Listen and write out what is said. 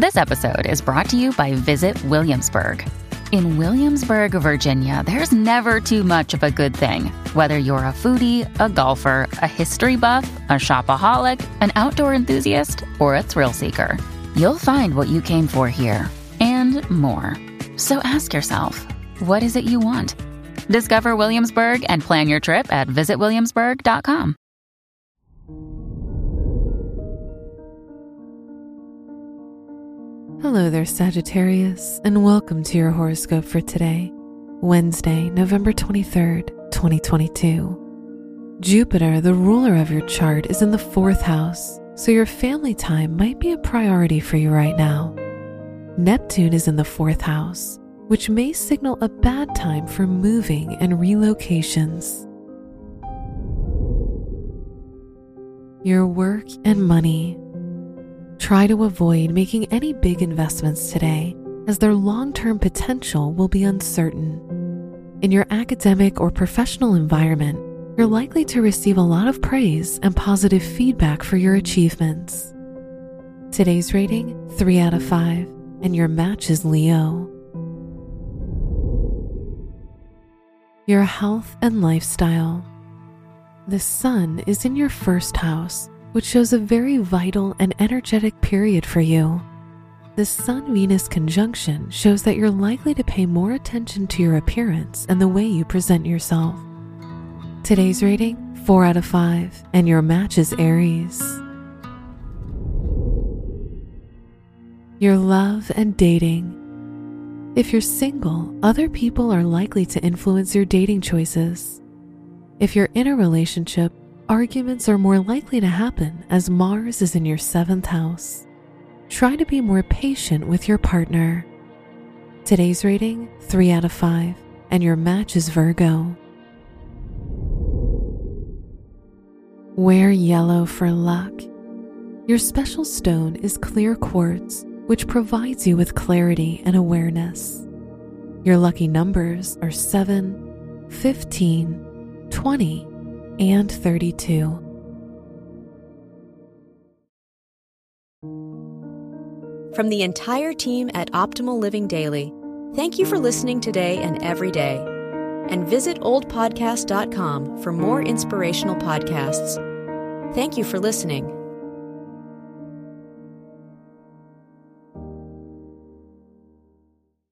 This episode is brought to you by Visit Williamsburg. In Williamsburg, Virginia, there's never too much of a good thing. Whether you're a foodie, a golfer, a history buff, a shopaholic, an outdoor enthusiast, or a thrill seeker, you'll find what you came for here and more. So ask yourself, what is it you want? Discover Williamsburg and plan your trip at visitwilliamsburg.com. Hello there, Sagittarius, and welcome to your horoscope for today, Wednesday, November 23rd, 2022. Jupiter, the ruler of your chart, is in the 4th house, so your family time might be a priority for you right now. Neptune is in the 4th house, which may signal a bad time for moving and relocations. Your work and money. Try to avoid making any big investments today, as their long-term potential will be uncertain. In your academic or professional environment, you're likely to receive a lot of praise and positive feedback for your achievements. Today's rating, 3 out of 5, and your match is Leo. Your health and lifestyle. The sun is in your 1st house, which shows a very vital and energetic period for you. The Sun-Venus conjunction shows that you're likely to pay more attention to your appearance and the way you present yourself. Today's rating, 4 out of 5, and your match is Aries. Your love and dating. If you're single, other people are likely to influence your dating choices. If you're in a relationship, arguments are more likely to happen as Mars is in your 7th house. Try to be more patient with your partner. Today's rating, 3 out of 5, and your match is Virgo. Wear yellow for luck. Your special stone is clear quartz, which provides you with clarity and awareness. Your lucky numbers are 7, 15, 20, and 32. From the entire team at Optimal Living Daily, thank you for listening today and every day. And visit oldpodcast.com for more inspirational podcasts. Thank you for listening.